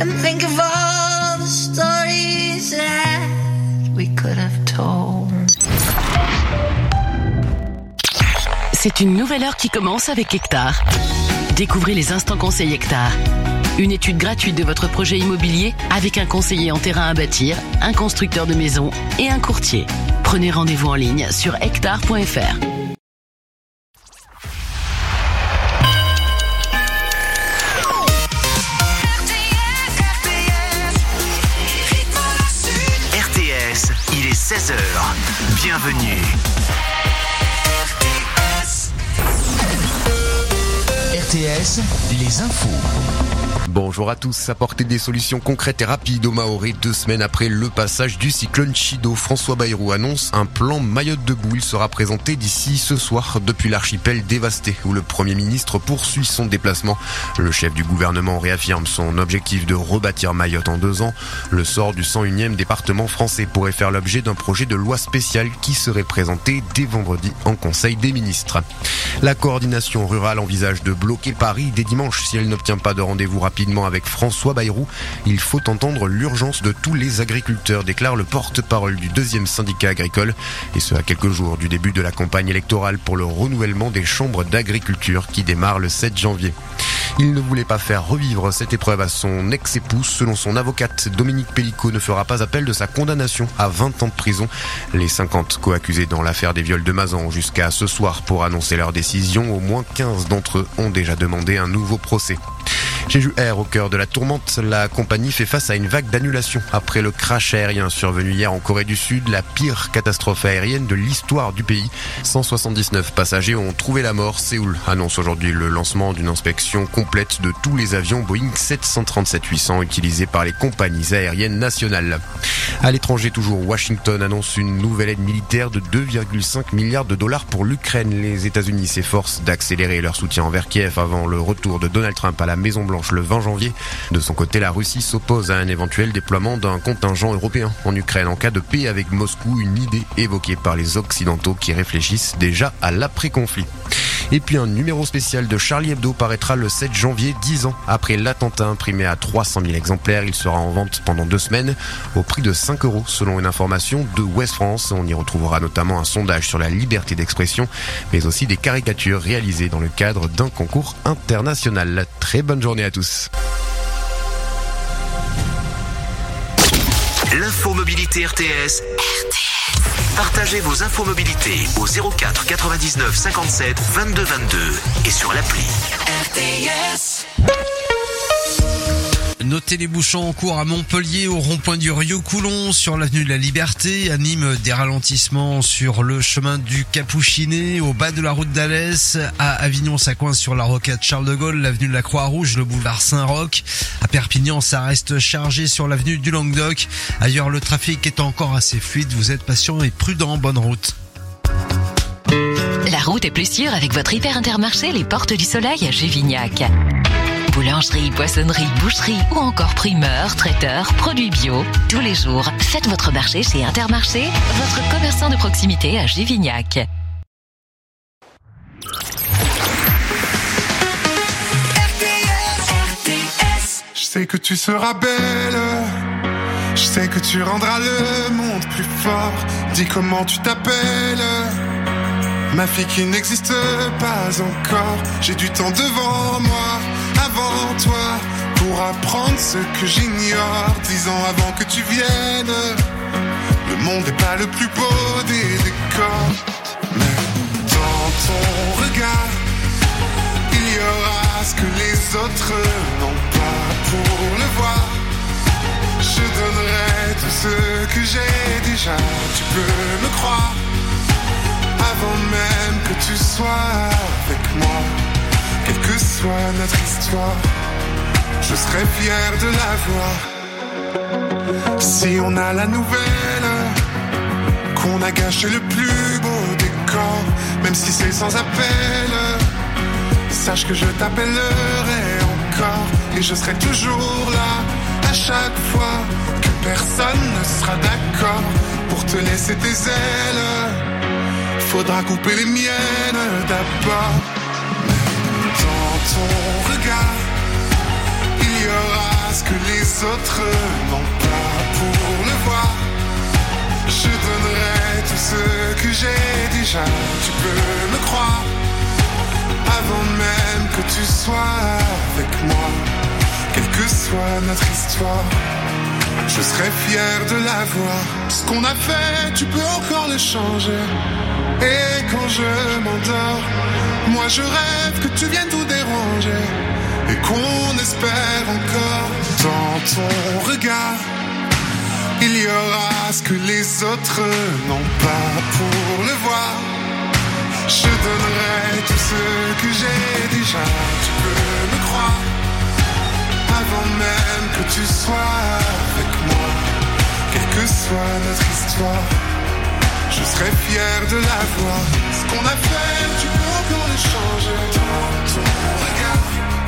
and think of all the stories that we could have told. C'est une nouvelle heure qui commence avec Hectare. Découvrez les instants conseils Hectare. Une étude gratuite de votre projet immobilier avec un conseiller en terrain à bâtir, un constructeur de maisons et un courtier. Prenez rendez-vous en ligne sur hectare.fr. RTS, il est 16h. Bienvenue. RTS, les infos. Bonjour à tous. Apporter des solutions concrètes et rapides aux Mahorais 2 semaines après le passage du cyclone Chido. François Bayrou annonce un plan Mayotte debout. Il sera présenté d'ici ce soir depuis l'archipel dévasté où le Premier ministre poursuit son déplacement. Le chef du gouvernement réaffirme son objectif de rebâtir Mayotte en 2 ans. Le sort du 101e département français pourrait faire l'objet d'un projet de loi spéciale qui serait présenté dès vendredi en Conseil des ministres. La coordination rurale envisage de bloquer Paris dès dimanche si elle n'obtient pas de rendez-vous rapide avec François Bayrou. Il faut entendre l'urgence de tous les agriculteurs, déclare le porte-parole du 2e syndicat agricole, et ce à quelques jours du début de la campagne électorale pour le renouvellement des chambres d'agriculture qui démarre le 7 janvier. Il ne voulait pas faire revivre cette épreuve à son ex-épouse. Selon son avocate, Dominique Pellicot ne fera pas appel de sa condamnation à 20 ans de prison. Les 50 co-accusés dans l'affaire des viols de Mazan ont jusqu'à ce soir pour annoncer leur décision. Au moins 15 d'entre eux ont déjà demandé un nouveau procès. Jeju Air, au cœur de la tourmente, la compagnie fait face à une vague d'annulations après le crash aérien survenu hier en Corée du Sud, la pire catastrophe aérienne de l'histoire du pays. 179 passagers ont trouvé la mort. Séoul annonce aujourd'hui le lancement d'une inspection complète de tous les avions Boeing 737-800 utilisés par les compagnies aériennes nationales. À l'étranger toujours, Washington annonce une nouvelle aide militaire de 2,5 milliards de dollars pour l'Ukraine. Les États-Unis s'efforcent d'accélérer leur soutien envers Kiev avant le retour de Donald Trump à la Maison-Blanche le 20 janvier. De son côté, la Russie s'oppose à un éventuel déploiement d'un contingent européen en Ukraine en cas de paix avec Moscou, une idée évoquée par les Occidentaux qui réfléchissent déjà à l'après-conflit. Et puis un numéro spécial de Charlie Hebdo paraîtra le 7 janvier, 10 ans après l'attentat. Imprimé à 300 000 exemplaires. Il sera en vente pendant 2 semaines au prix de 5 € selon une information de Ouest France. On y retrouvera notamment un sondage sur la liberté d'expression, mais aussi des caricatures réalisées dans le cadre d'un concours international. Très bonne journée à tous. L'infomobilité RTS. Partagez vos infomobilités au 04 99 57 22 22 et sur l'appli RTS. Notez les bouchons en cours à Montpellier, au rond-point du Rio-Coulon, sur l'avenue de la Liberté. À Nîmes, des ralentissements sur le chemin du Capuchinet, au bas de la route d'Alès. À Avignon, ça coince sur la rocade Charles de Gaulle, l'avenue de la Croix-Rouge, le boulevard Saint-Roch. À Perpignan, ça reste chargé sur l'avenue du Languedoc. Ailleurs, le trafic est encore assez fluide. Vous êtes patient et prudent. Bonne route. La route est plus sûre avec votre Hyper Intermarché Les Portes du Soleil à Gévignac. Boulangerie, poissonnerie, boucherie ou encore primeur, traiteur, produits bio. Tous les jours, faites votre marché chez Intermarché, votre commerçant de proximité à Gévignac. Je sais que tu seras belle, je sais que tu rendras le monde plus fort. Dis comment tu t'appelles, ma fille qui n'existe pas encore. J'ai du temps devant moi, avant toi, pour apprendre ce que j'ignore. 10 ans avant que tu viennes, le monde n'est pas le plus beau des décors. Mais dans ton regard, il y aura ce que les autres n'ont pas. Pour le voir, je donnerai tout ce que j'ai déjà. Tu peux me croire, avant même que tu sois avec moi. Quelle que soit notre histoire, je serai fier de la voir. Si on a la nouvelle qu'on a gâché le plus beau décor, même si c'est sans appel, sache que je t'appellerai encore. Et je serai toujours là à chaque fois que personne ne sera d'accord pour te laisser tes ailes. Faudra couper les miennes d'abord. Dans ton regard, il y aura ce que les autres n'ont pas pour le voir. Je donnerai tout ce que j'ai déjà, tu peux me croire. Avant même que tu sois avec moi, quelle que soit notre histoire, je serai fier de la voir. Ce qu'on a fait, tu peux encore le changer. Et quand je m'endors, moi je rêve que tu viennes tout déranger. Et qu'on espère encore dans ton regard, il y aura ce que les autres n'ont pas pour le voir. Je donnerai tout ce que j'ai déjà, tu peux me croire. Avant même que tu sois avec moi, quelle que soit notre histoire, je serai fier de la voir. Ce qu'on a fait, tu peux encore le changer. Dans ton regard,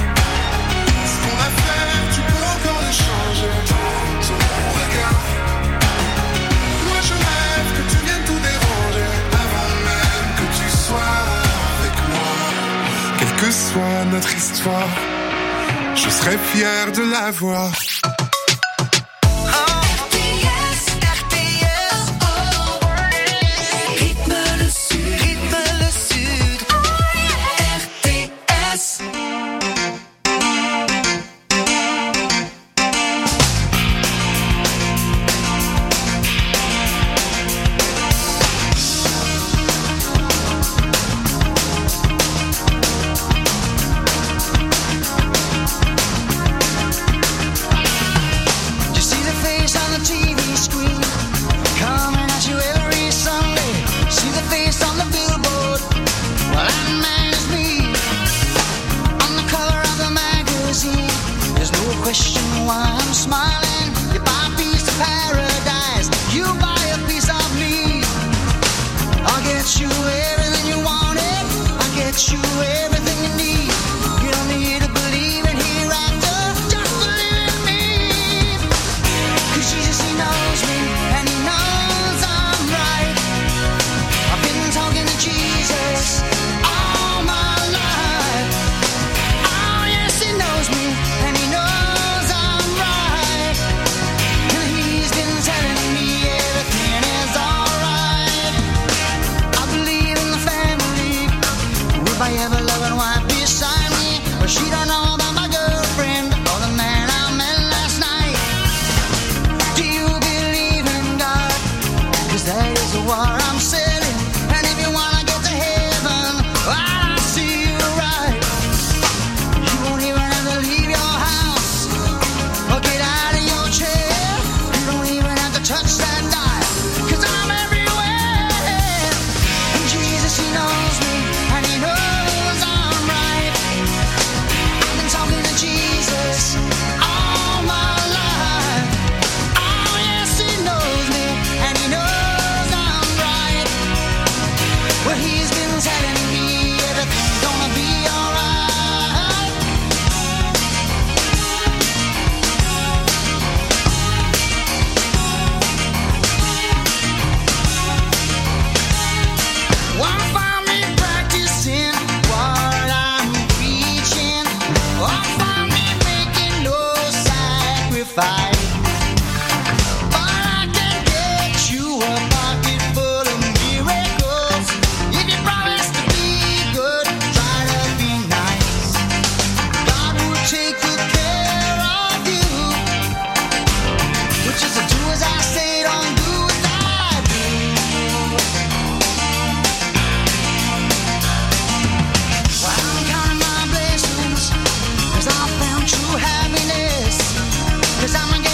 ce qu'on a fait, tu peux encore le changer. Dans ton regard, moi je rêve que tu viennes tout déranger. Avant même que tu sois avec moi, quelle que soit notre histoire, je serai fier de la voir. Cause I'm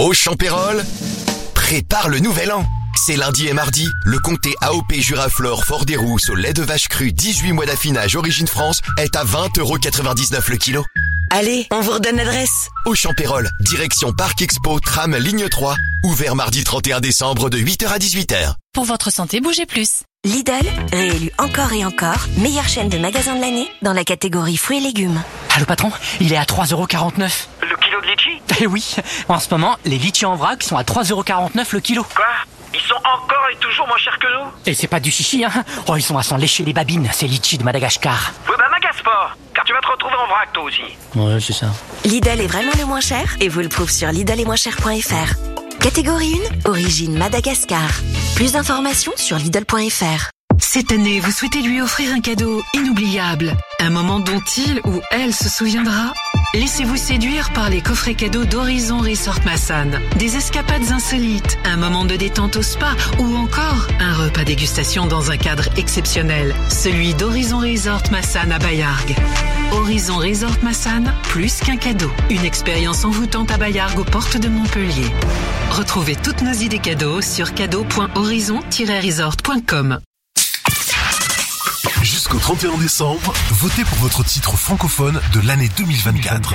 Au Champérol, prépare le nouvel an. C'est lundi et mardi, le comté AOP Juraflore Fort des Rousses au lait de vache cru 18 mois d'affinage Origine France est à 20,99€ le kilo. Allez, on vous redonne l'adresse. Au Champérol, direction Parc Expo, tram ligne 3, ouvert mardi 31 décembre de 8h à 18h. Pour votre santé, bougez plus. Lidl, réélu encore et encore, meilleure chaîne de magasins de l'année dans la catégorie fruits et légumes. Ah, le patron, il est à 3,49€. Le kilo de litchi ? Eh oui, en ce moment, les litchis en vrac sont à 3,49€ le kilo. Quoi ? Ils sont encore et toujours moins chers que nous ? Et c'est pas du chichi, hein. Oh, ils sont à s'en lécher les babines, ces litchis de Madagascar. Ouais, bah m'agace pas, car tu vas te retrouver en vrac toi aussi. Ouais, c'est ça. Lidl est vraiment le moins cher et vous le prouve sur lidl-et-moins-cher.fr. Catégorie 1, origine Madagascar. Plus d'informations sur lidl.fr. Cette année, vous souhaitez lui offrir un cadeau inoubliable, un moment dont il ou elle se souviendra. Laissez-vous séduire par les coffrets cadeaux d'Horizon Resort Massan. Des escapades insolites, un moment de détente au spa ou encore un repas dégustation dans un cadre exceptionnel, celui d'Horizon Resort Massan à Bayargues. Horizon Resort Massan, plus qu'un cadeau, une expérience envoûtante à Bayargues aux portes de Montpellier. Retrouvez toutes nos idées cadeaux sur cadeaux.horizon-resort.com. Jusqu'au 31 décembre, votez pour votre titre francophone de l'année 2024.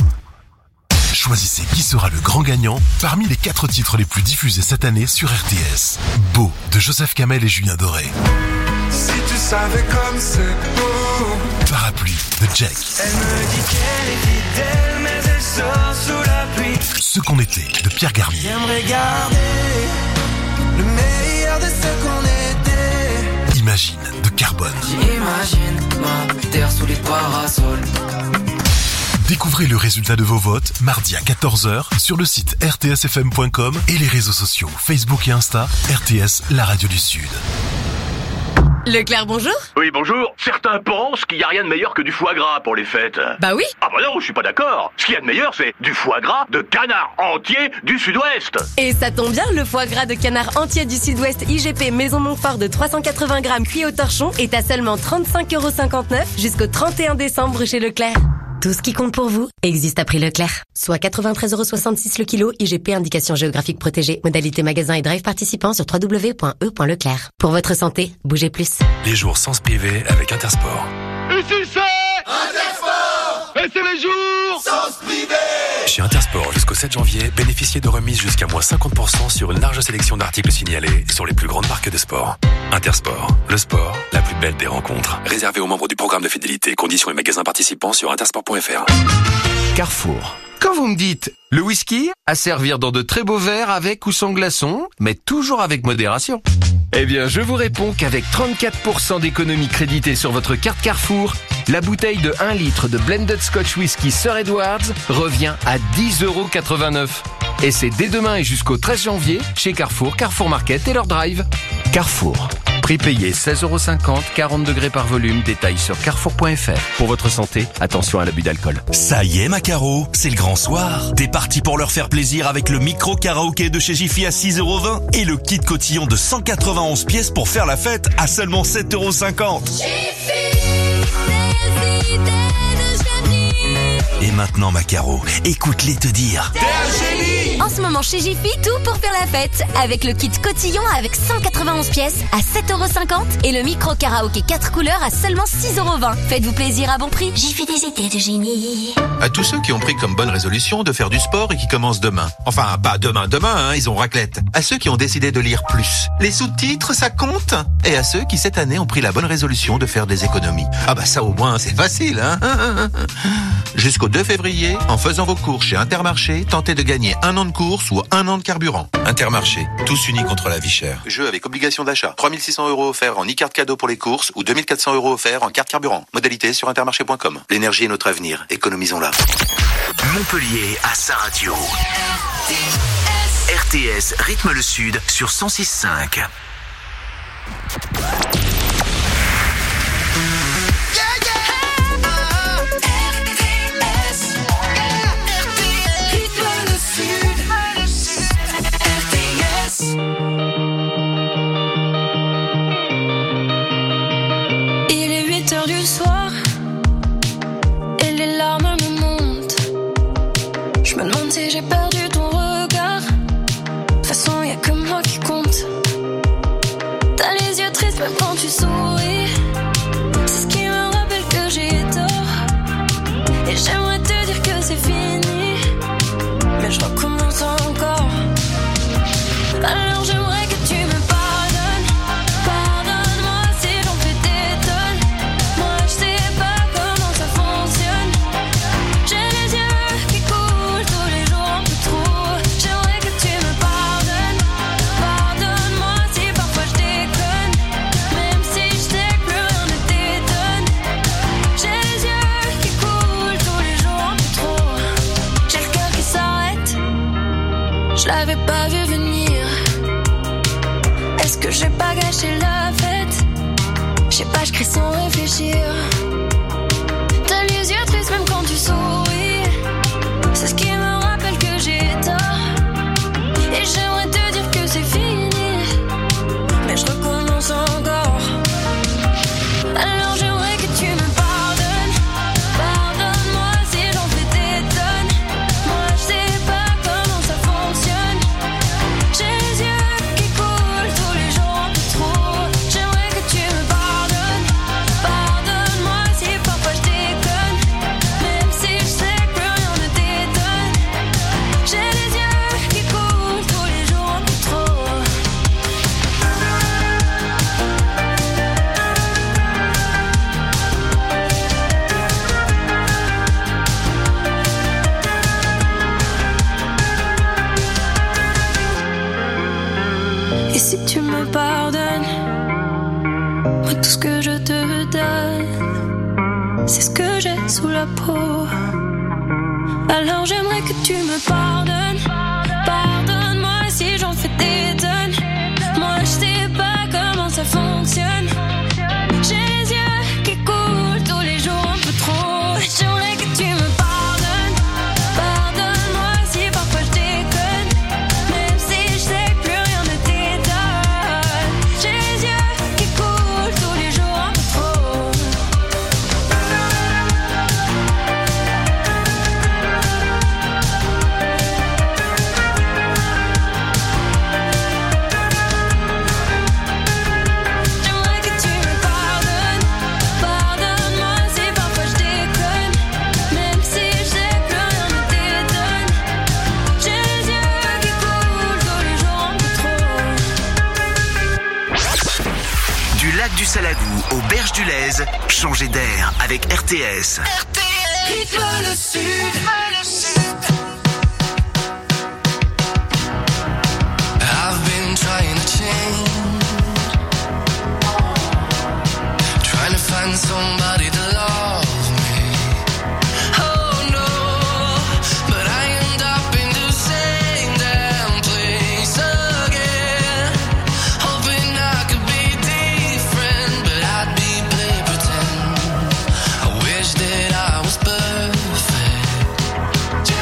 Choisissez qui sera le grand gagnant parmi les 4 titres les plus diffusés cette année sur RTS. Beau de Joseph Kamel et Julien Doré. Si tu savais comme c'est beau. Parapluie de Jack. Elle me dit qu'elle est fidèle, mais elle sort sous la pluie. Ce qu'on était de Pierre Garnier. J'aimerais garder le meilleur de ce qu'on était. Imagine de Carbone. J'imagine ma terre sous les parasols. Découvrez le résultat de vos votes mardi à 14h sur le site rtsfm.com et les réseaux sociaux Facebook et Insta, RTS, la radio du Sud. Leclerc, bonjour. Oui, bonjour. Certains pensent qu'il n'y a rien de meilleur que du foie gras pour les fêtes. Bah oui. Ah bah non, je suis pas d'accord. Ce qu'il y a de meilleur, c'est du foie gras de canard entier du Sud-Ouest. Et ça tombe bien, le foie gras de canard entier du Sud-Ouest IGP Maison Montfort de 380 grammes cuit au torchon est à seulement 35,59€ jusqu'au 31 décembre chez Leclerc. Tout ce qui compte pour vous existe à prix Leclerc. Soit 93,66€ le kilo, IGP indication géographique protégée. Modalité magasin et drive participant sur www.e.leclerc. Pour votre santé, bougez plus. Les jours sans se priver avec Intersport. Ici c'est Intersport. Et c'est les jours sans se priver. Chez Intersport, jusqu'au 7 janvier, bénéficiez de remises jusqu'à moins 50% sur une large sélection d'articles signalés sur les plus grandes marques de sport. Intersport, le sport, la plus belle des rencontres. Réservé aux membres du programme de fidélité. Conditions et magasins participants sur intersport.fr. Carrefour. Quand vous me dites le whisky, à servir dans de très beaux verres avec ou sans glaçons, mais toujours avec modération. Eh bien, je vous réponds qu'avec 34% d'économie créditée sur votre carte Carrefour, la bouteille de 1 litre de Blended Scotch Whisky Sir Edwards revient à 10,89€. Et c'est dès demain et jusqu'au 13 janvier chez Carrefour, Carrefour Market et leur drive. Carrefour. Prix payé 16,50€, 40 degrés par volume. Détails sur carrefour.fr. Pour votre santé, attention à l'abus d'alcool. Ça y est, ma Caro, c'est le grand soir. T'es parti pour leur faire plaisir avec le micro karaoké de chez Jiffy à 6,20€ et le kit cotillon de 191 pièces pour faire la fête à seulement 7,50€. Et maintenant, ma Caro, écoute-les te dire. En ce moment chez Jiffy, tout pour faire la fête. Avec le kit cotillon avec 191 pièces à 7,50€ et le micro karaoké 4 couleurs à seulement 6,20€. Faites-vous plaisir à bon prix. Jiffy, des idées de génie. À tous ceux qui ont pris comme bonne résolution de faire du sport et qui commencent demain. Enfin, pas demain, hein, ils ont raclette. À ceux qui ont décidé de lire plus. Les sous-titres, ça compte. Et à ceux qui cette année ont pris la bonne résolution de faire des économies. Ah bah ça au moins, c'est facile, hein. Jusqu'au 2 février, en faisant vos courses chez Intermarché, tentez de gagner 1 an de course ou 1 an de carburant. Intermarché, tous unis contre la vie chère. Jeu avec obligation d'achat. 3 600€ offerts en e-carte cadeau pour les courses ou 2 400€ offerts en carte carburant. Modalité sur intermarché.com. L'énergie est notre avenir. Économisons-la. Montpellier à sa radio. RTS rythme le Sud sur 106.5. Il est 8h du soir et les larmes me montent. Je me demande si j'ai perdu ton regard. je l'avais pas vu venir. Est-ce que j'ai pas gâché la fête? Je sais pas, je crie sans réfléchir. T'as les yeux tristes même quand tu souris. C'est ce qui me rappelle que j'ai tort. Et j'aimerais te dire que c'est fini, mais je recommence encore. Alors j'aimerais que tu me pardonnes. Pardonne-moi si j'en fais des tonnes. Moi je sais pas comment ça fonctionne. J'ai les yeux qui coulent tous les jours un peu trop. J'aimerais que tu me pardonnes. Pardonne-moi si parfois je déconne. Même si je sais que plus rien ne t'étonne. J'ai les yeux qui coulent tous les jours un peu trop. Et si tu me pardonnes, moi tout ce que je te donne, c'est ce que j'ai sous la peau. Alors j'aimerais que tu me pardonnes. Pardonne-moi si j'en fais des tonnes. Moi je sais pas comment ça fonctionne. J'ai les yeux qui coulent tous les jours un peu trop. J'aimerais que tu me pardonnes. Pardonne-moi si parfois je déconne. Même si je sais que plus rien ne t'étonne. J'ai les yeux qui coulent tous les jours un peu trop. J'aimerais que tu me pardonnes. Pardonne-moi si parfois je déconne. Même si je sais que plus rien ne t'étonne. J'ai les yeux qui coulent tous les jours un peu trop. Du lac du Salagou aux berges du Lez, changez d'air avec RTS. Rythme le sud. I've been trying to change, trying to find somebody to love me. Oh no, but I end up in the same damn place again. Hoping I could be different, but I'd be play pretend. I wish that I was perfect.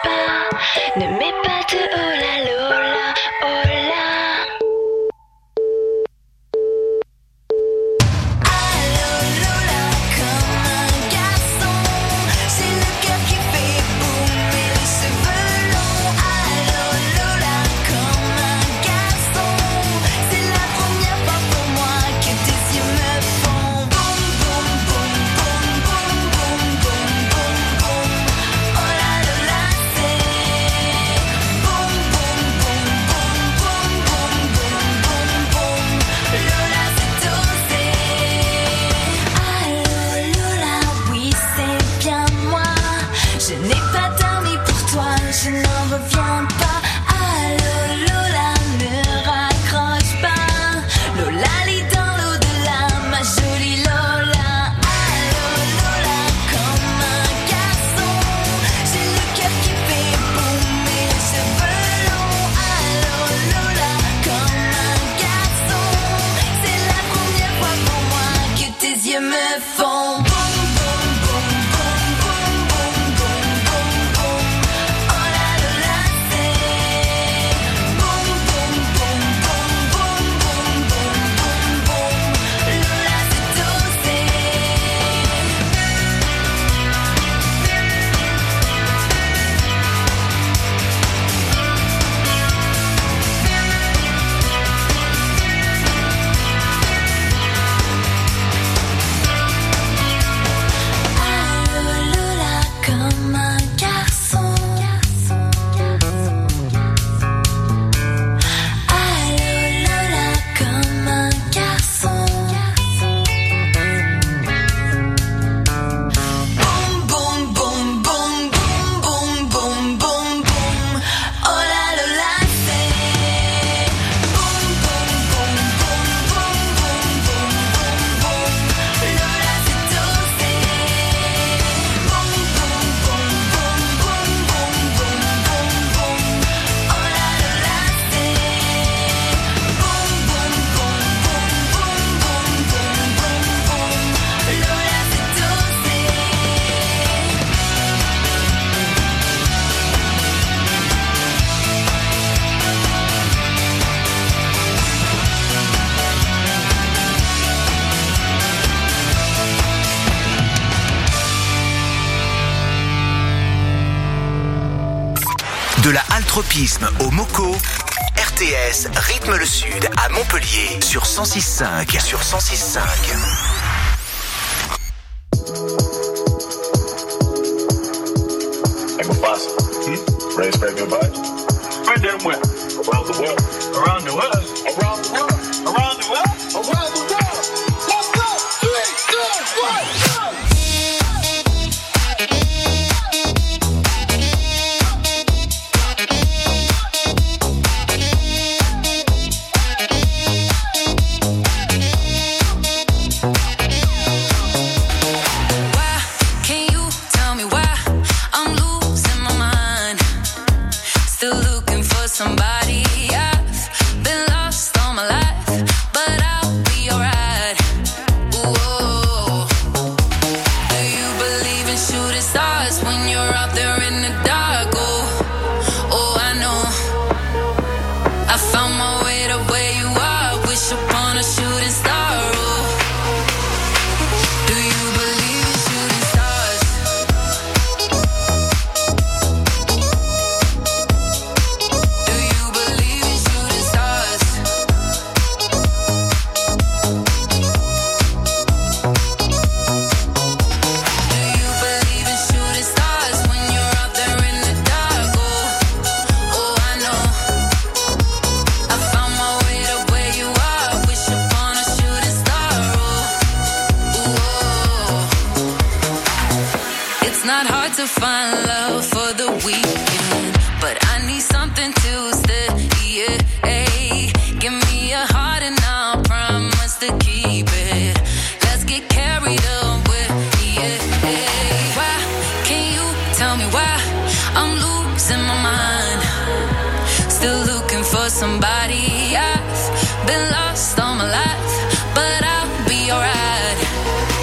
pas, ne mets pas de oh la lola, oh la. De la haltropisme au moco, RTS rythme le sud à Montpellier sur 106.5. Hey, Mufasa, ready to spread good vibes? Spread them where? Around the world. Around the world. Around the world. Around the world. Around the world. Let's go. 3, 2, 1, go. Somebody, I've been lost all my life, but I'll be alright. Ooh, do you believe in shooting stars when you're out there in the dark? Oh, I know. I found my way to where you are. Wish upon a shooting star. Oh, do you believe in shooting stars? To find love for the weekend, but I need something to stay. Yeah, give me a heart and I'll promise to keep it. Let's get carried away. Yeah, why can't you tell me why I'm losing my mind? Still looking for somebody. I've been lost all my life, but I'll be alright.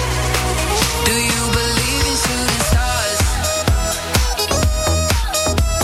Do you believe in shooting stars?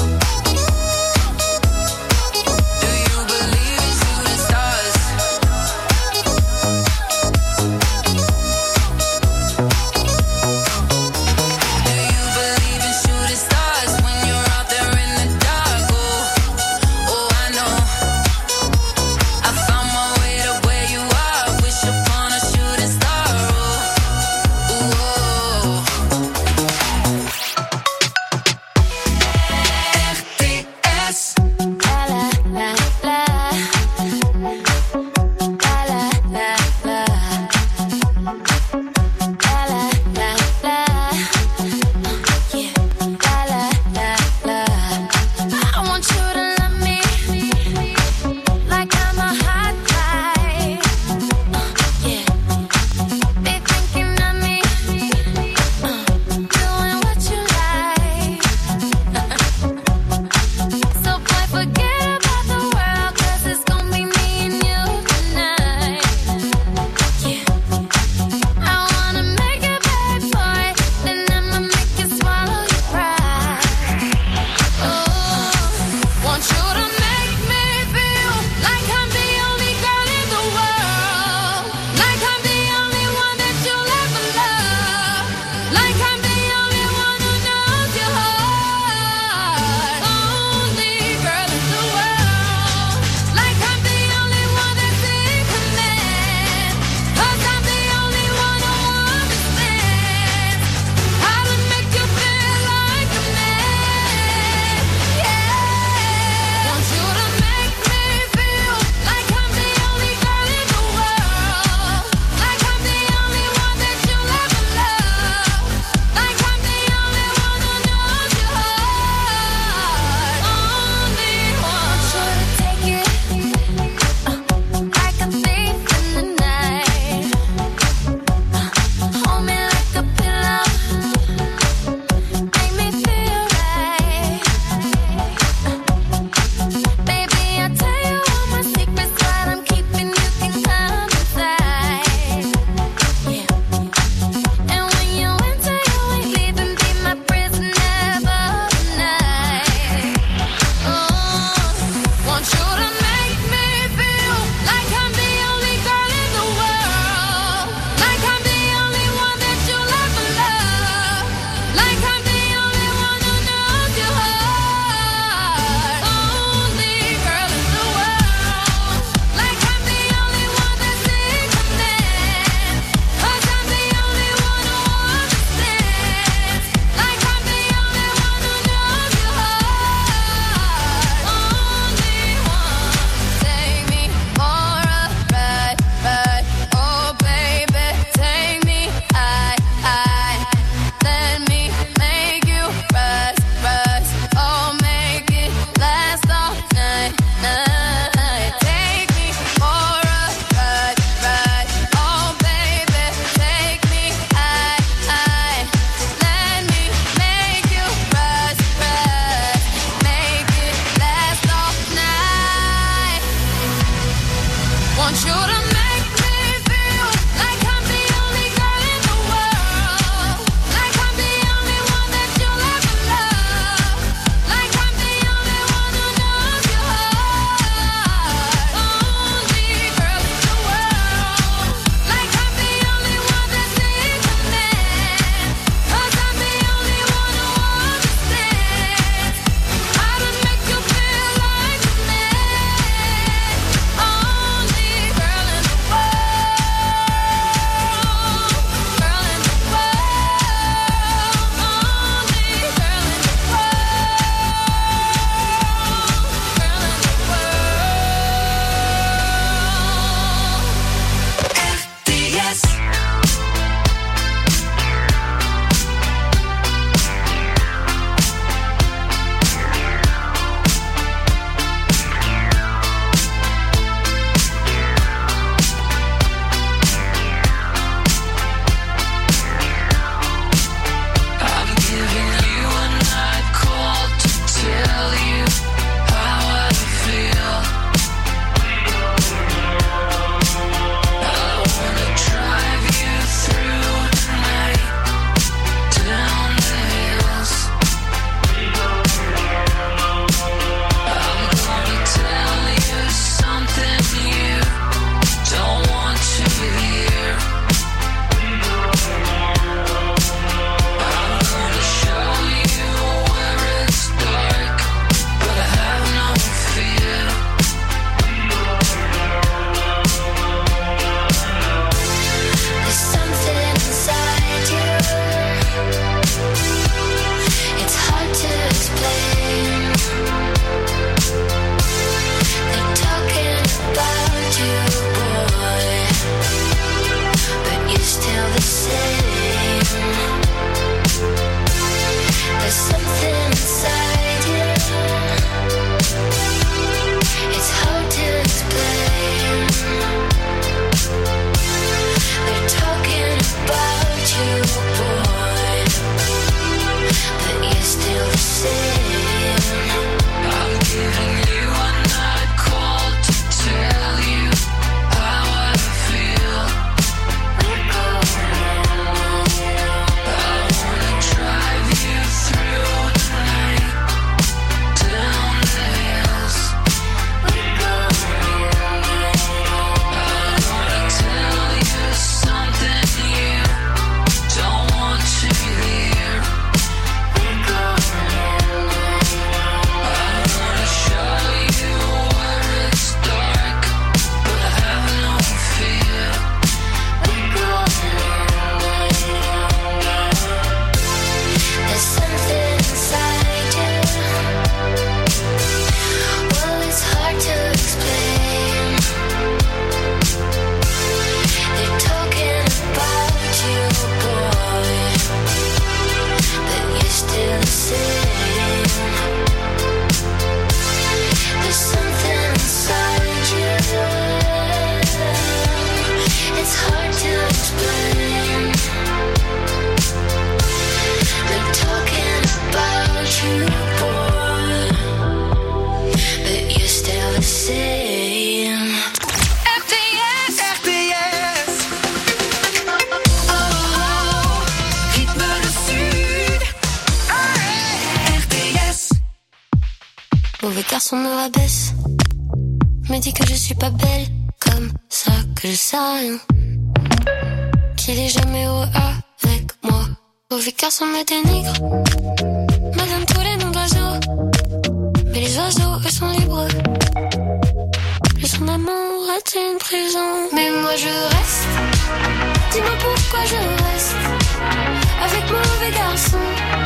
Mauvais garçon me rabaisse, me dit que je suis pas belle, comme ça que je sais rien, qu'il est jamais heureux avec moi. Mauvais garçon me dénigre, me donne tous les noms d'oiseaux, mais les oiseaux eux sont libres. Plus son amour est une prison, mais moi je reste. Dis-moi pourquoi je reste avec mauvais garçon.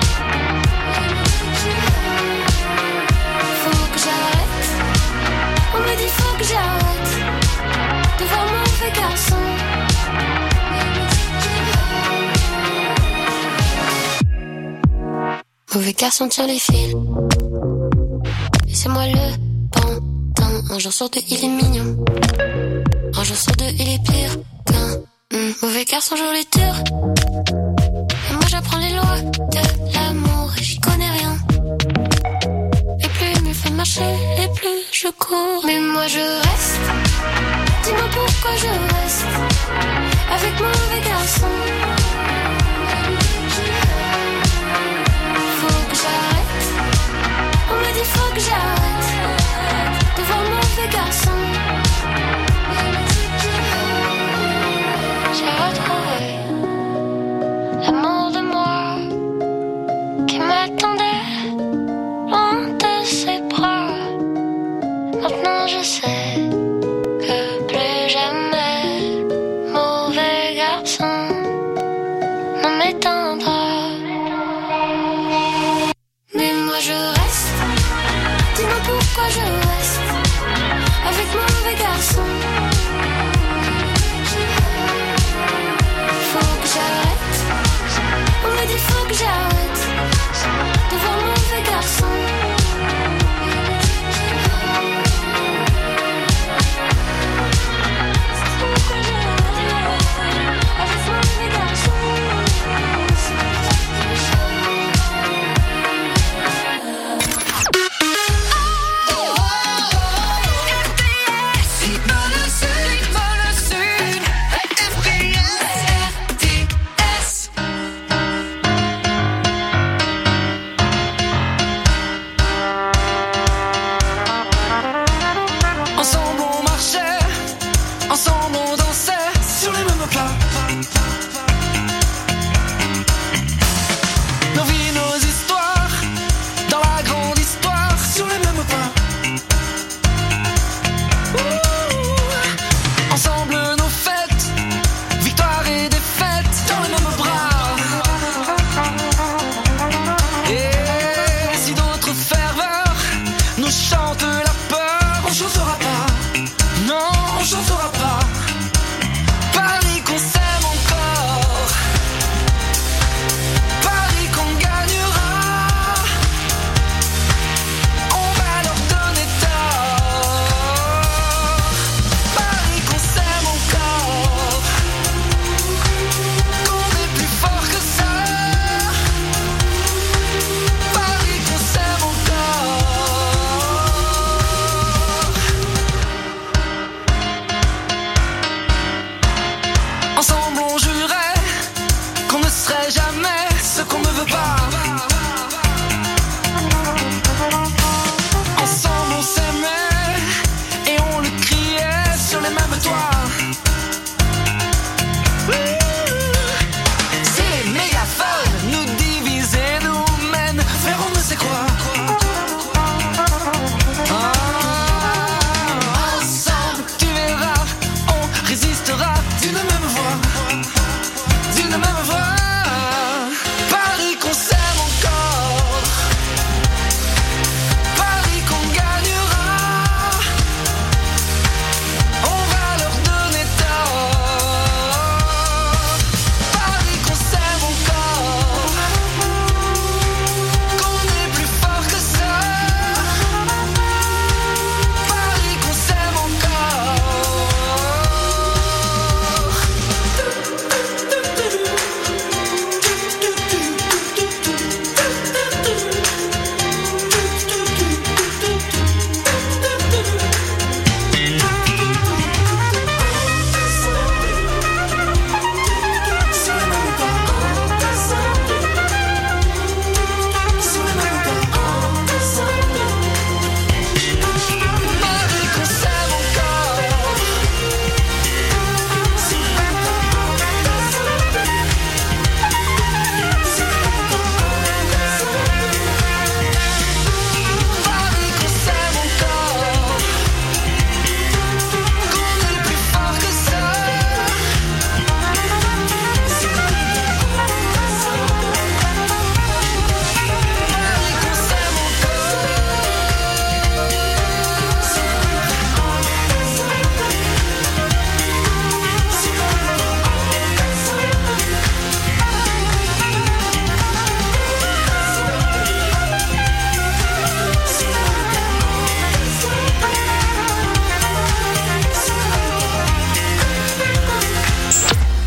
Faut que j'arrête. On me dit faut que j'arrête de voir mauvais garçon. Mauvais garçon tire les fils, et c'est moi le pantin. Un jour sur deux il est mignon, un jour sur deux il est pire qu'un mauvais garçon joue les tours. Et moi j'apprends les lois de l'amour et j'y connais rien. Et plus il me fait marcher, et plus je cours. Mais moi je reste. Dis-moi pourquoi je reste avec mauvais garçon. Faut que j'arrête. On me dit faut que j'arrête de voir mauvais garçon. J'ai retrouvé l'amour de moi qui m'attendait loin de ses bras. Maintenant je sais que plus jamais mauvais garçon ne m'éteindra. Mais moi je reste. Dis-moi pourquoi je reste avec mauvais garçon. Faut que j'arrête. On me dit faut que j'arrête de voir mauvais garçon.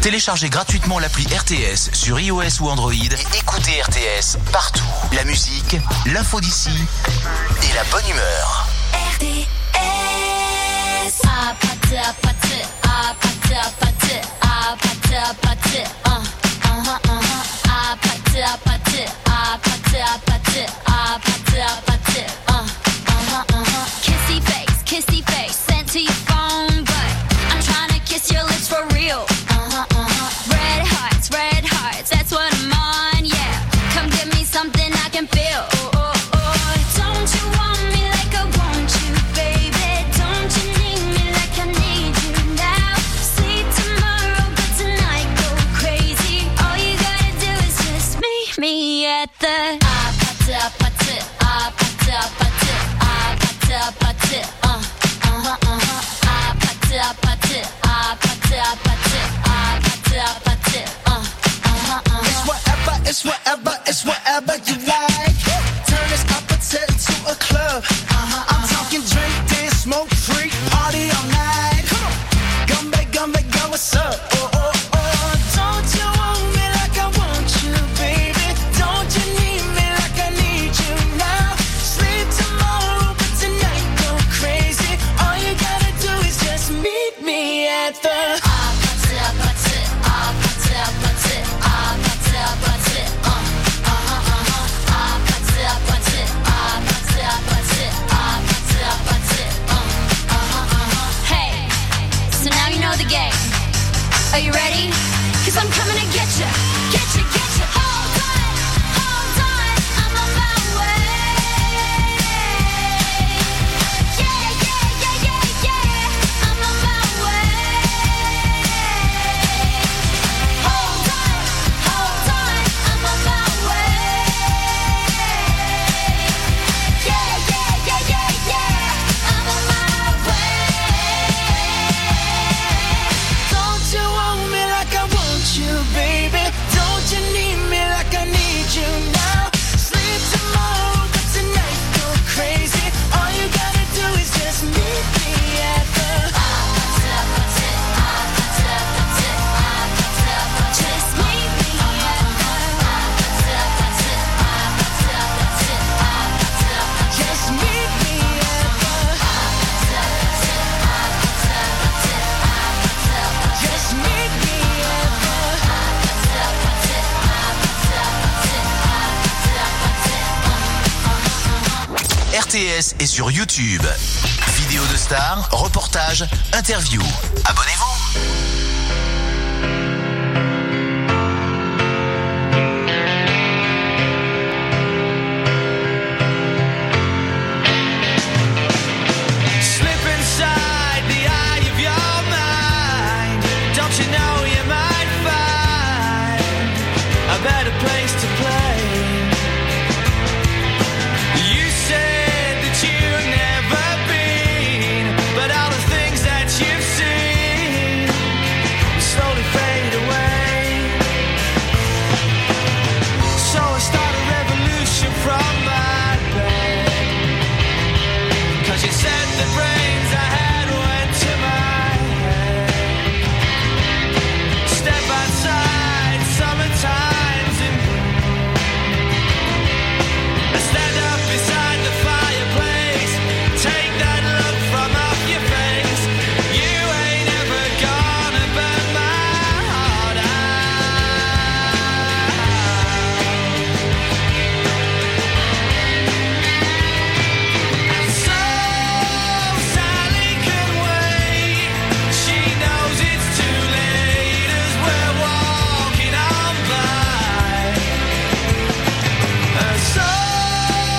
Téléchargez gratuitement l'appli RTS sur iOS ou Android et écoutez RTS partout. La musique, l'info d'ici et la bonne humeur. RTS. Kissy face, sent to your phone, but I'm trying to kiss your lips for real. Red hearts, that's what I'm on, yeah. Come give me something I can feel. Don't you want me like I want you, baby? Don't you need me like I need you now? Sleep tomorrow, but tonight go crazy. All you gotta do is just meet me at the It's whatever you like. Turn this opposite into a club. I'm talking drink, dance, smoke, freak, party all night. Come back, go, what's up? Don't you want me like I want you, baby? Don't you need me like I need you now? Sleep tomorrow, but tonight go crazy. All you gotta do is just meet me at the Are you ready? 'Cause I'm coming to get you. Hold on, I'm on my way. Yeah, I'm on my way. Hold on, I'm on my way. Yeah, I'm on my way. Don't you want me like I want you, baby? Don't you need me like I need you now? Sleep tomorrow, but tonight go crazy. All you gotta do is just meet me at the just meet me at the just meet me at the just meet me at RTS est sur YouTube. Vidéos de stars, reportages, interviews. Abonnez-vous. Slip inside the eye of your mind. Don't you know you might find a better place to play? You said that you've never been, but all the things that you've seen slowly fade away. So I start a revolution from my bed. 'Cause you said the brains I had went to my head. Step outside, summertime's in bloom. I stand up beside the fireplace. Take that look from off your face. You ain't ever gonna burn my heart out. So Sally can wait. She knows it's too late as we're walking on by. So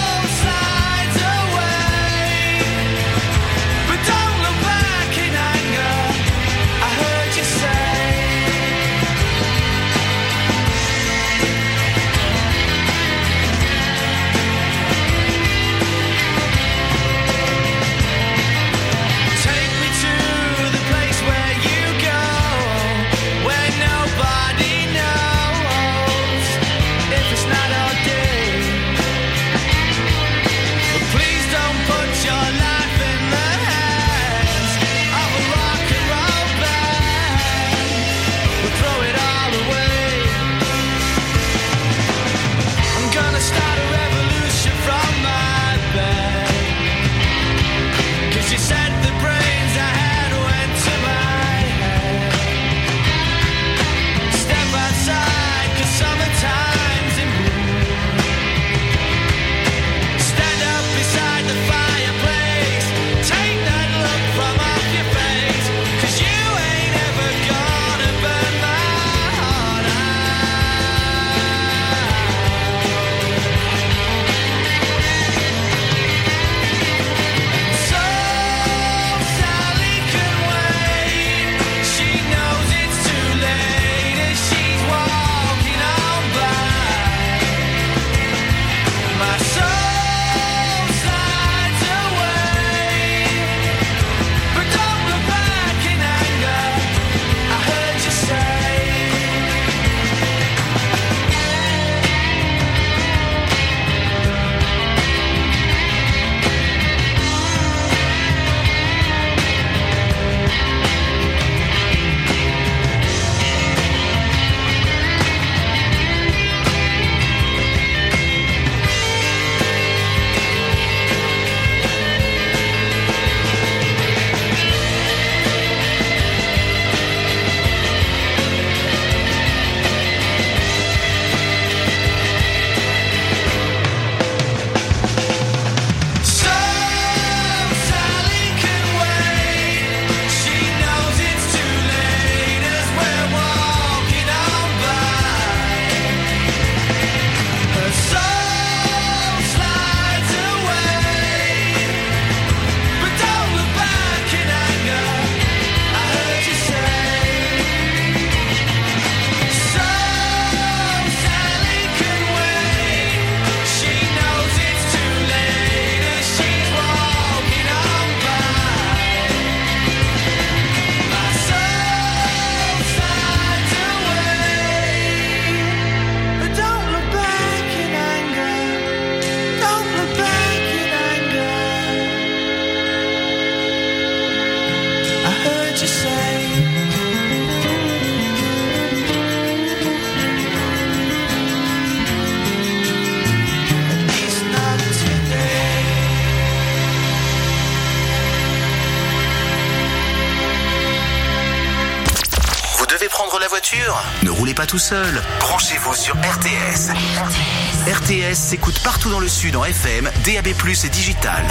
voiture? Ne roulez pas tout seul. Branchez-vous sur RTS. RTS s'écoute partout dans le Sud en FM, DAB+, et digital.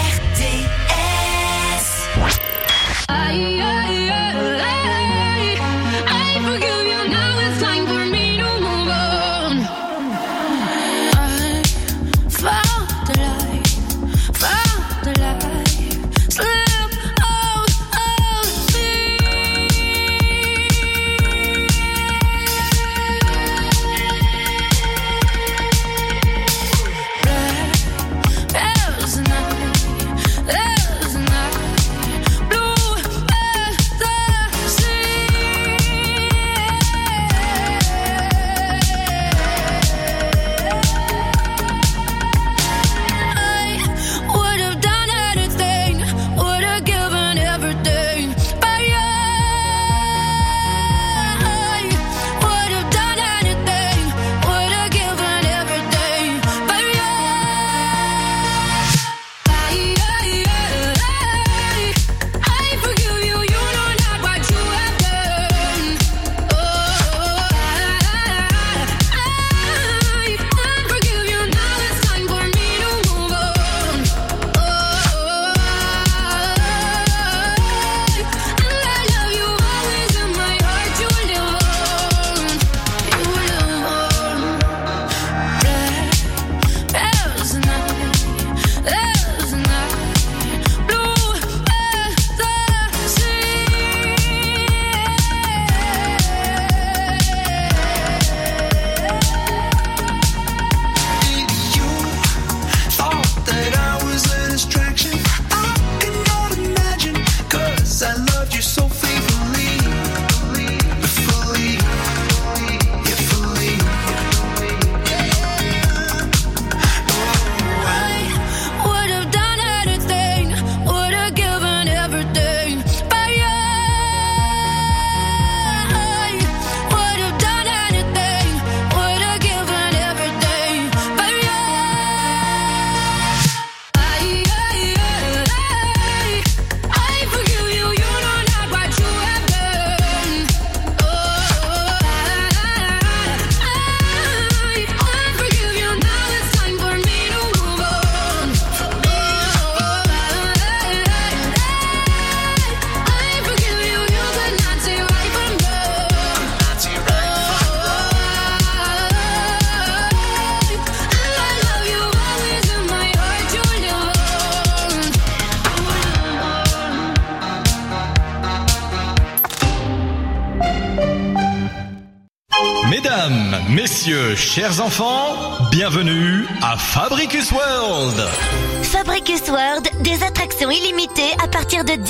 Mesdames, messieurs, chers enfants, bienvenue à Fabricus World. Fabricus World, des attractions illimitées à partir de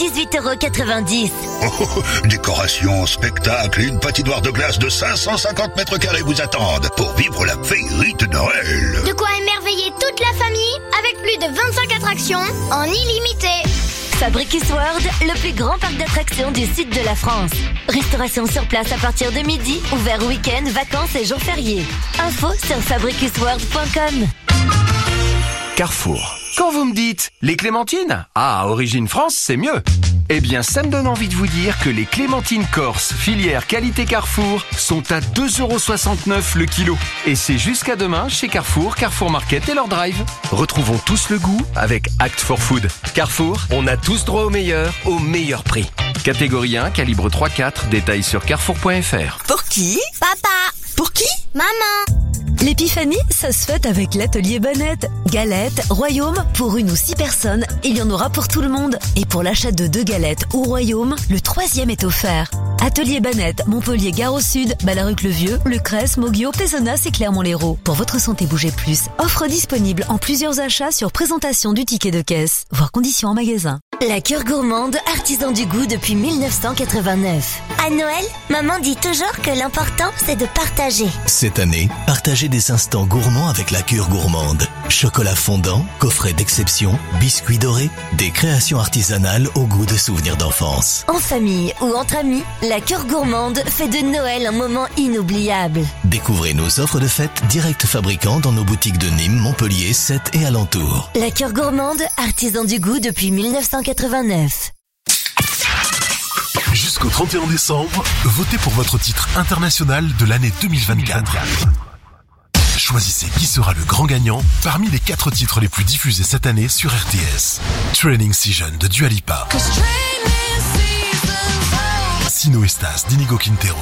18,90 €. Décoration, spectacle et une patinoire de glace de 550 mètres carrés vous attendent pour vivre la féerie de Noël. De quoi émerveiller toute la famille avec plus de 25 attractions en illimité. Fabricus World, le plus grand parc d'attractions du sud de la France. Restauration sur place à partir de midi, ouvert week-end, vacances et jours fériés. Info sur fabricusworld.com. Carrefour. Quand vous me dites les clémentines, origine France, c'est mieux. Eh bien, ça me donne envie de vous dire que les clémentines corse, filière qualité Carrefour, sont à 2,69 € le kilo. Et c'est jusqu'à demain chez Carrefour, Carrefour Market et leur drive. Retrouvons tous le goût avec Act for Food. Carrefour, on a tous droit au meilleur prix. Catégorie 1, calibre 3-4, détails sur carrefour.fr. Pour qui? Papa. Pour qui? Maman. L'épiphanie, ça se fête avec l'atelier Bonnette. Galettes, Royaume, pour 1 ou 6 personnes, il y en aura pour tout le monde. Et pour l'achat de 2 galettes ou Royaume, le 3e est offert. Atelier Bonnette, Montpellier, Gare au Sud, Ballaruc-le-Vieux, Lucrèce, Moguio, Pézenas et Clermont-Lérault. Pour votre santé, bougez plus. Offre disponible en plusieurs achats sur présentation du ticket de caisse. Voir conditions en magasin. La Cure Gourmande, artisan du goût depuis 1989. À Noël, maman dit toujours que l'important, c'est de partager. Cette année, partagez des instants gourmands avec la Cure Gourmande. Chocolat fondant, coffret d'exception, biscuits dorés, des créations artisanales au goût de souvenirs d'enfance. En famille ou entre amis, la Cure Gourmande fait de Noël un moment inoubliable. Découvrez nos offres de fête direct fabricants dans nos boutiques de Nîmes, Montpellier, Sète et alentours. La Cure Gourmande, artisan du goût depuis 1989. Jusqu'au 31 décembre, votez pour votre titre international de l'année 2024. Choisissez qui sera le grand gagnant parmi les 4 titres les plus diffusés cette année sur RTS. Training Season de Dua Lipa. Sino Estas d'Inigo Quintero.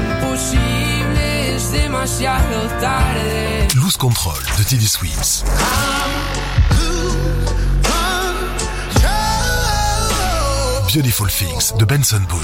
Lose Control de Teddy Swims. Beautiful Things de Benson Boone.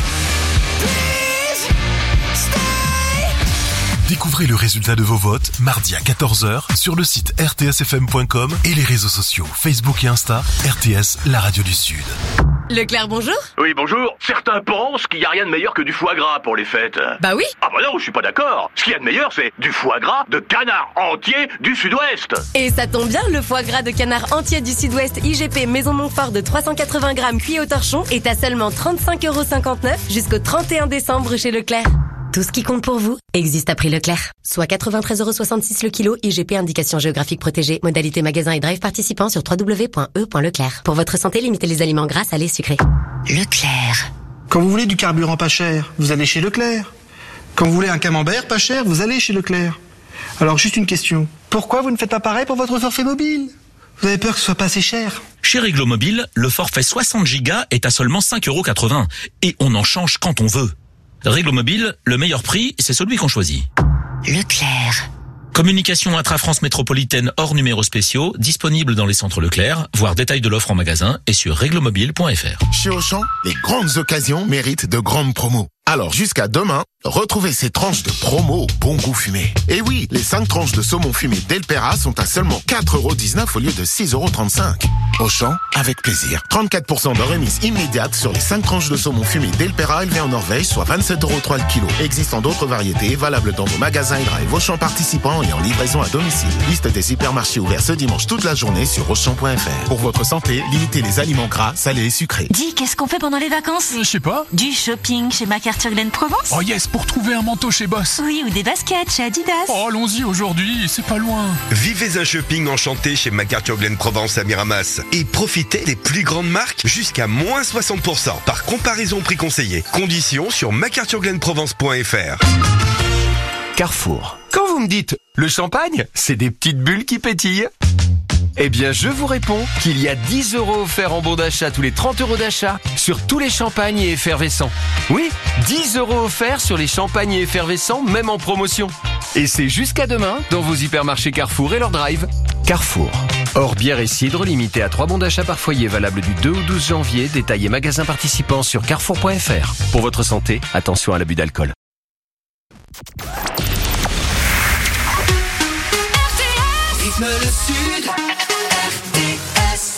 Découvrez le résultat de vos votes mardi à 14h sur le site rtsfm.com et les réseaux sociaux Facebook et Insta, RTS, la radio du Sud. Leclerc, bonjour. Oui, bonjour. Certains pensent qu'il n'y a rien de meilleur que du foie gras pour les fêtes. Bah oui. Ah bah non, je suis pas d'accord. Ce qu'il y a de meilleur, c'est du foie gras de canard entier du Sud-Ouest. Et ça tombe bien, le foie gras de canard entier du Sud-Ouest IGP Maison Montfort de 380 grammes cuit au torchon est à seulement 35,59€ jusqu'au 31 décembre chez Leclerc. Tout ce qui compte pour vous existe à prix Leclerc. Soit 93,66€ le kilo, IGP indication géographique protégée. Modalité magasin et drive participant sur www.e.leclerc. Pour votre santé, limitez les aliments gras, salés, sucrés. Leclerc. Quand vous voulez du carburant pas cher, vous allez chez Leclerc. Quand vous voulez un camembert pas cher, vous allez chez Leclerc. Alors juste une question. Pourquoi vous ne faites pas pareil pour votre forfait mobile ? Vous avez peur que ce soit pas assez cher ? Chez Réglo Mobile, le forfait 60 Go est à seulement 5,80€. Et on en change quand on veut. Réglo Mobile, le meilleur prix, c'est celui qu'on choisit. Leclerc. Communication intra-France métropolitaine hors numéros spéciaux, disponible dans les centres Leclerc, voir détail de l'offre en magasin et sur reglomobile.fr. Chez Auchan, les grandes occasions méritent de grandes promos. Alors jusqu'à demain, retrouvez ces tranches de promo au bon goût fumé. Et oui, les 5 tranches de saumon fumé Delpera sont à seulement 4,19€ au lieu de 6,35€. Auchan, avec plaisir. 34% de remise immédiate sur les 5 tranches de saumon fumé Delpera élevées en Norvège, soit 27,3€ le kilo. Existant d'autres variétés, valables dans vos magasins et drive Auchan participants et en livraison à domicile. Liste des supermarchés ouverts ce dimanche toute la journée sur Auchan.fr. Pour votre santé, limitez les aliments gras, salés et sucrés. Dis, qu'est-ce qu'on fait pendant les vacances ? Je sais pas. Du shopping chez MacArthur Glen Provence ? Oh yes, pour trouver un manteau chez Boss. Oui, ou des baskets chez Adidas. Oh, allons-y aujourd'hui, c'est pas loin. Vivez un shopping enchanté chez MacArthur Glen Provence à Miramas et profitez des plus grandes marques jusqu'à moins 60% par comparaison prix conseillé. Conditions sur macarthurglenprovence.fr. Carrefour. Quand vous me dites le champagne, c'est des petites bulles qui pétillent. Eh bien, je vous réponds qu'il y a 10€ offerts en bon d'achat tous les 30€ d'achat sur tous les champagnes et effervescents. Oui, 10€ offerts sur les champagnes et effervescents, même en promotion. Et c'est jusqu'à demain dans vos hypermarchés Carrefour et leur drive. Carrefour. Hors bière et cidre, limité à 3 bons d'achat par foyer, valable du 2 au 12 janvier. Détail et magasins participants sur carrefour.fr. Pour votre santé, attention à l'abus d'alcool. Rythme le Sud, RTS.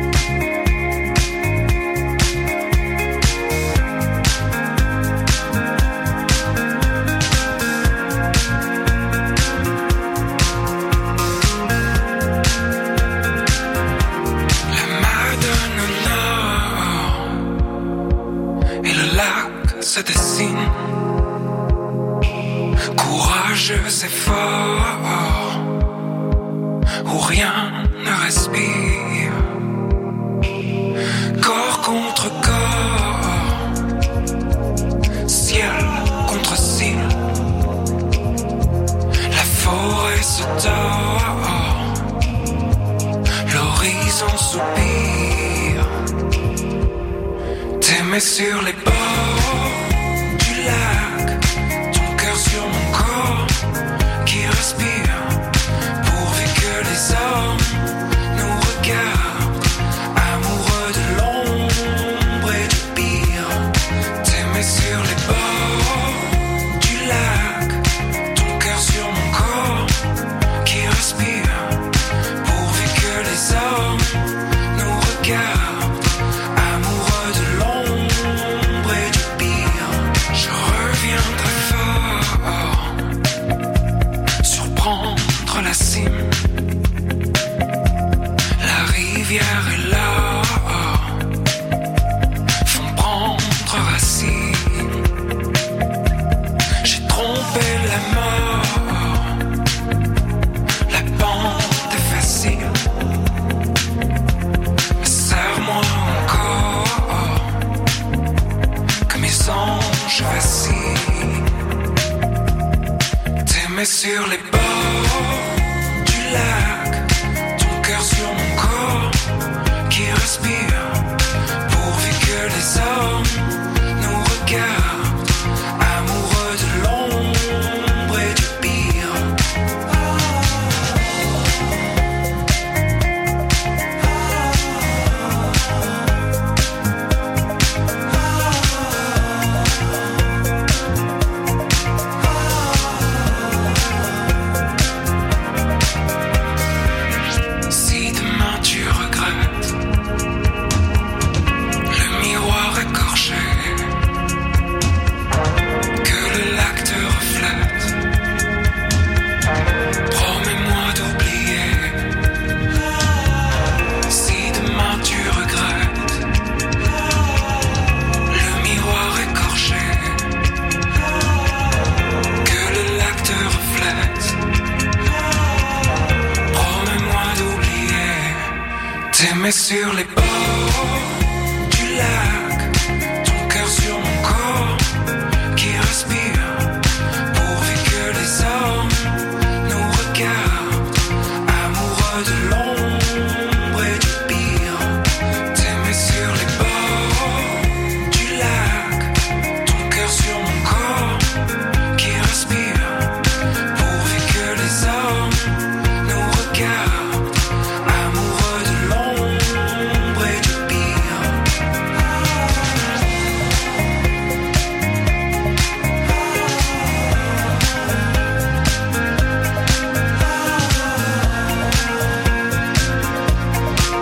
La Madone Nord et le lac se dessinent, courageux et fort, où rien ne respire, corps contre corps, ciel contre ciel, la forêt se tord, l'horizon soupire, t'aimer sur les bords du lac, ton cœur sur mon corps qui respire. Les hommes nous regardent, amoureux de l'ombre et du pire. T'aimer sur les bords du lac, ton cœur sur mon corps qui respire. Pourvu que les hommes nous regardent, amoureux de l'ombre et du pire. Je reviendrai fort, surprendre la cime. Et là, font prendre racine. J'ai trompé la mort, la pente est facile. Mais serre-moi encore, que mes sur les bords du lac, ton cœur sur mon corps qui respire, pourvu que les hommes nous regardent, amoureux de l'ombre et du pire. Si demain tu regrettes le miroir écorché, que le lac te reflète, promets-moi d'oublier. Si demain tu regrettes le miroir écorché, que le lac te reflète, promets-moi d'oublier. T'aimer sur les bords du lac,